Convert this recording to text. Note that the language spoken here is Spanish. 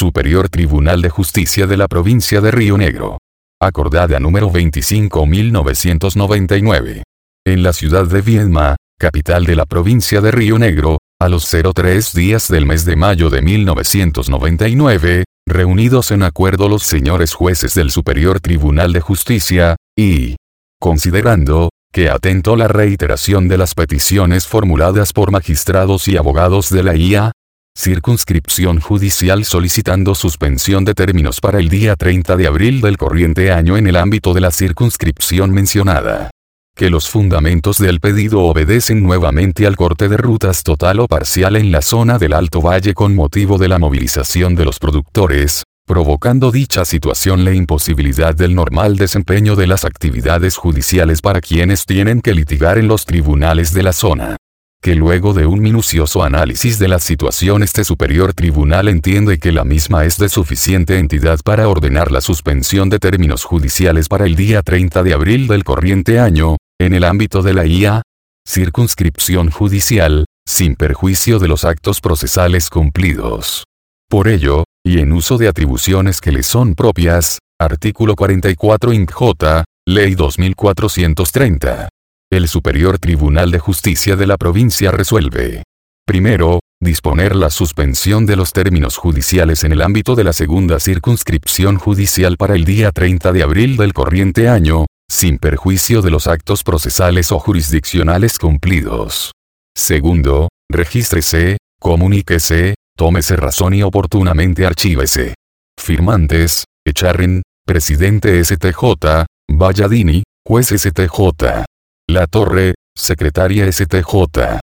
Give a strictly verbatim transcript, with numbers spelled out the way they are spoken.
Superior Tribunal de Justicia de la Provincia de Río Negro. Acordada número veinticinco mil novecientos noventa y nueve. En la ciudad de Viedma, capital de la provincia de Río Negro, a los tres días del mes de mayo de mil novecientos noventa y nueve, reunidos en acuerdo los señores jueces del Superior Tribunal de Justicia, y considerando que atento la reiteración de las peticiones formuladas por magistrados y abogados de la I A, Circunscripción Judicial solicitando suspensión de términos para el día treinta de abril del corriente año en el ámbito de la circunscripción mencionada. Que los fundamentos del pedido obedecen nuevamente al corte de rutas total o parcial en la zona del Alto Valle con motivo de la movilización de los productores, provocando dicha situación la imposibilidad del normal desempeño de las actividades judiciales para quienes tienen que litigar en los tribunales de la zona. Que luego de un minucioso análisis de la situación este superior tribunal entiende que la misma es de suficiente entidad para ordenar la suspensión de términos judiciales para el día treinta de abril del corriente año, en el ámbito de la I A, circunscripción judicial, sin perjuicio de los actos procesales cumplidos. Por ello, y en uso de atribuciones que le son propias, artículo cuarenta y cuatro I N C J, Ley dos mil cuatrocientos treinta. El Superior Tribunal de Justicia de la provincia resuelve. Primero, disponer la suspensión de los términos judiciales en el ámbito de la segunda circunscripción judicial para el día treinta de abril del corriente año, sin perjuicio de los actos procesales o jurisdiccionales cumplidos. Segundo, regístrese, comuníquese, tómese razón y oportunamente archívese. Firmantes, Echarren, Presidente S T J, Valladini, Juez S T J. La Torre, Secretaria S T J.